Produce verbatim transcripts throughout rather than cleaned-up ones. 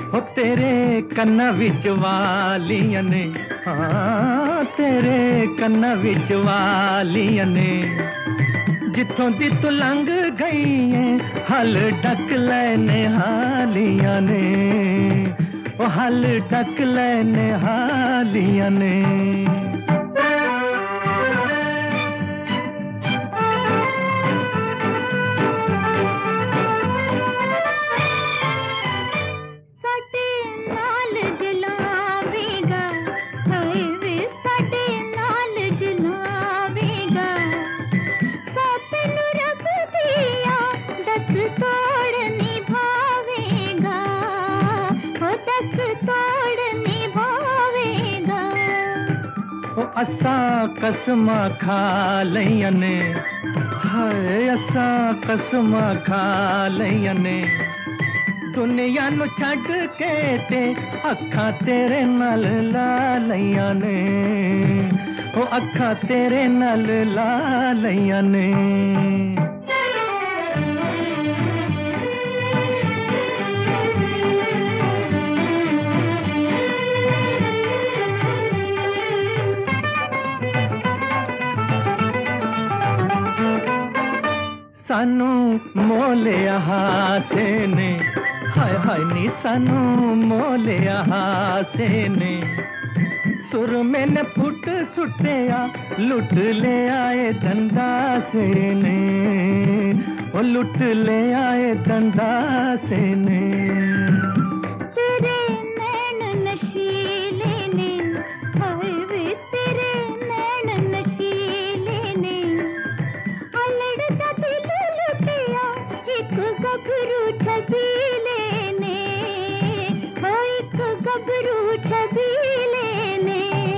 हो तेरे कन्ना विच वालियां ने, हाँ तेरे कन्ना विच वालियां ने, जिथों दी तू लंघ गई है हल ढक लैने हालियां ने, ओ हल ढक लैने हालियां ने। असा कसमा खा लईयां ने, हाय असा कसमा खा लईयां ने, दुनिया नू छड्ड के ते अखां तेरे नाल ला लईयां ने, ओ अखां तेरे नाल ला लईयां ने। सानू मोलिया हासे ने, हाय हाय नी सानू मोलिया हासे ने, सुर मैंने फुट सुटिया लुट ले आए दंदासे ने, ओ लुट ले आए दंदासे ने। तेरे नैन नशीले ने, हाय वे तेरे नैन नशीले ने, अलड़ दा दिल लुटिया एक गभरू छबीले ने, हो एक गभरू छबीले ने।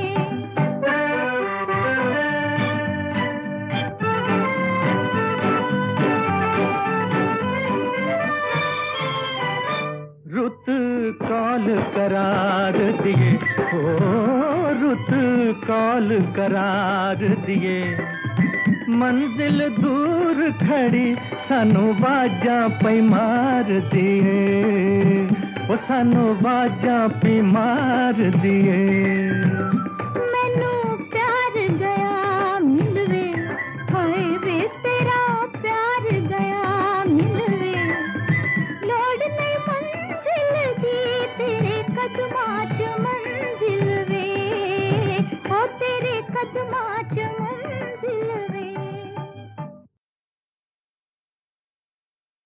रुत कॉल करार दिए, ओ रुत कॉल करार दिए, मंजिल दूर खड़ी सानू बाजा पई मार दिए, ओ सानू बाजा पई मार दिए।